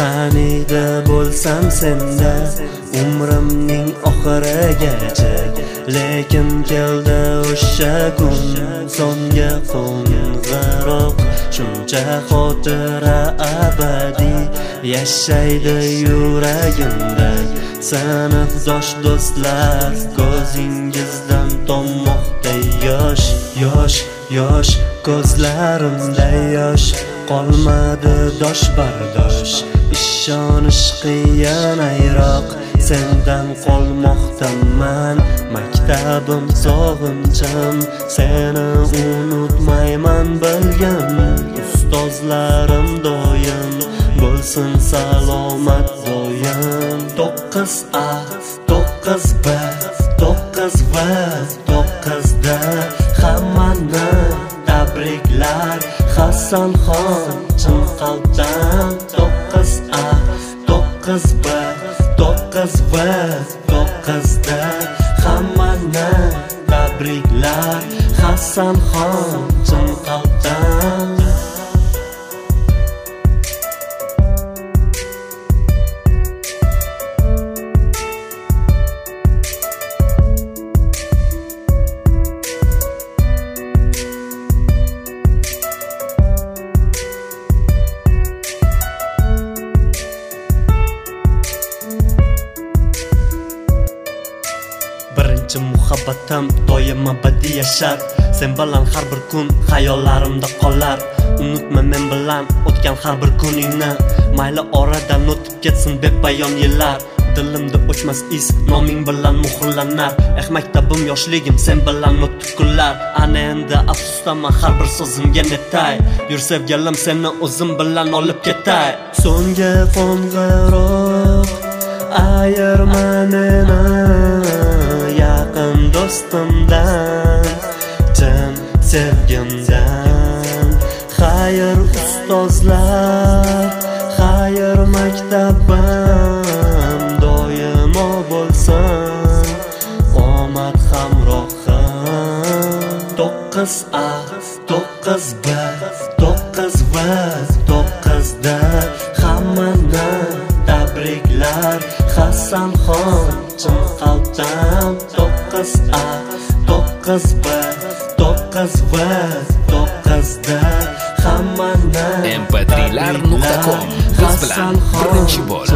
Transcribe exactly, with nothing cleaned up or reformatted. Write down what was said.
qaniydi bo'lsam senda umrimning oxirigacha, lekin keldi o'sha kun songa qo'ng'iroq. Shuncha xotira abadiy yashaydi yuragimda, sinfdosh do'stlar ko'zingizdan tommoqda yosh, yosh, yosh ko'zlarimda yosh qolmadi dosh bardosh. Ishonish qiyin ayroq, sendan qolmoqdaman. Maktabim sog'inchim, seni unutmayman bilgan. Ustozlarim doim bo'lsin salomat doim. To'qqiz A, to'qqiz B, to'qqiz V, to'qqizda hammani tabriklar. Hasanxon chin qalbdan. To'qqiz A, to'qqiz B, to'qqiz V, to'qqizda hammani tabriklar. Hasanxon chin qalbdan. Birinchi muhabbatim doim abadiy yashar, sen bilan har bir kun xayollarimda qolar. Unutma men bilan o'tgan har bir kuningni, mayli oradan o'tib ketsin bepayon yillar. Dilimda o'chmas iz noming bilan muhrlanar. Eh maktabim yoshligim sen bilan o'tdi kunlar. Ana endi afsusdaman har bir so'zimga netay. Yur sevgilim seni o'zim bilan olib ketay. So'nggi qo'ng'iroq ayirma meni yaqin do'stimdan, chin sevgimdan. Xayr ustozlar, xayr maktabim doimo bo'lsin omad hamrohim. To'qqiz A, to'qqiz B, to'qqiz V, to'qqizda hammani tabriklar. Hasanxon chin qalbdan. To'qqiz A, to'qqiz B, to'qqiz V, to'qqizda hammani em pe tri lar nuqta com biz bilan birinchi bo'l.